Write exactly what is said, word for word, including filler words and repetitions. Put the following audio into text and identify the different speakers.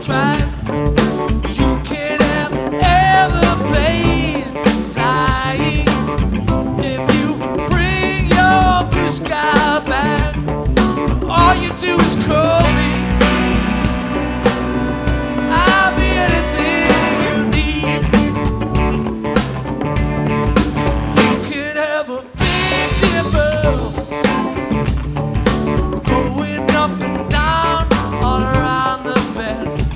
Speaker 1: tracks. You can have airplane flying if you bring your blue sky back. All you do is call me. I'll be anything you need. You can have a Big Dipper